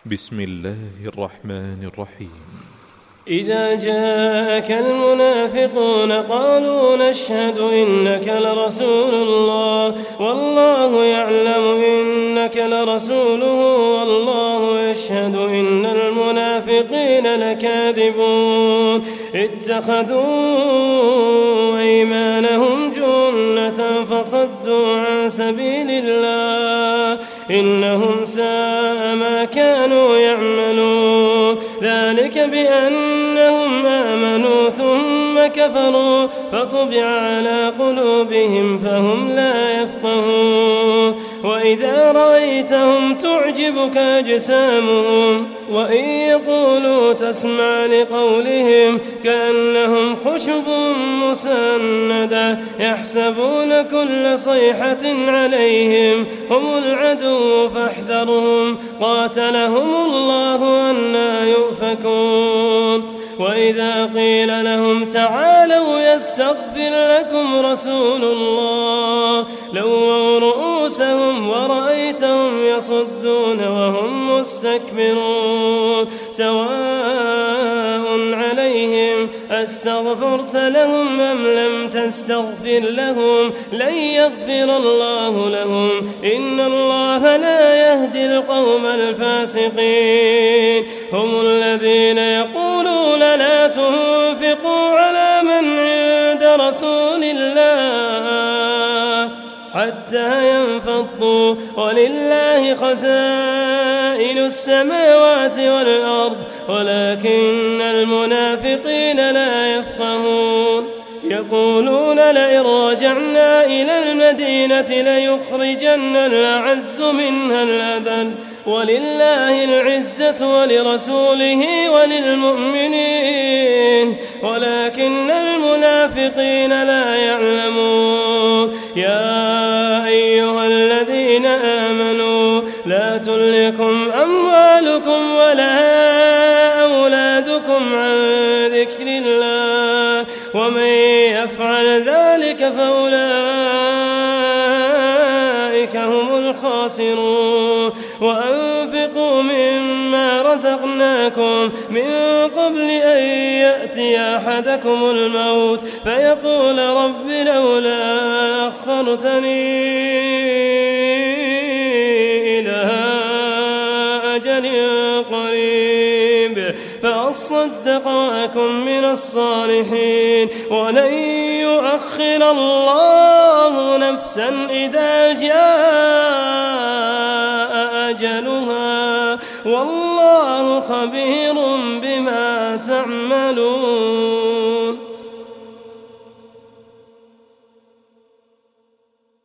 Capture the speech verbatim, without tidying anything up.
بسم الله الرحمن الرحيم. إذا جاءك المنافقون قالوا نشهد إنك لرسول الله والله يعلم إنك لرسوله والله يشهد إن المنافقين لكاذبون اتخذوا أيمانهم جنة فصدوا عن سبيل الله إنهم ساء ما كانوا يعملون ذلك بأنهم آمنوا ثم كفروا فطبع على قلوبهم فهم لا يفقهون وإذا رأيتهم تعجبك أجسامهم وإن يقولوا تسمع لقولهم كأنهم خشب مسندة يحسبون كل صيحة عليهم هم العدو فاحذرهم قاتلهم الله أنى يؤفكون وإذا قيل لهم تعالوا يستغفر لكم رسول الله لووا رؤوسهم ورأيتهم يصدون وهم مستكبرون سواء عليهم أستغفرت لهم أم لم تستغفر لهم لن يغفر الله لهم إن الله لا يهدي القوم الفاسقين هم الذين يقولون لا تنفقوا على من عند رسول الله حتى ينفضوا ولله خزائن السماوات والأرض ولكن المنافقين لا يفقهون يقولون لئن رجعنا إلى المدينة ليخرجن الأعز منها الأذل ولله العزة ولرسوله وللمؤمنين ولكن المنافقين لا يعلمون يا أيها الذين آمنوا لا تلهكم أموالكم ولا أولادكم عن ذكر الله ومن يفعل ذلك فأولئك هم الخاسرون وأنفقوا مما رزقناكم من قبل أن يأتي أحدكم الموت فيقول رب لولا أخرتني إلى أجل قريب فأصدق وأكن من الصالحين ولن يؤخر الله نفسا إذا جاء أجلها والله خبير بما تعملون.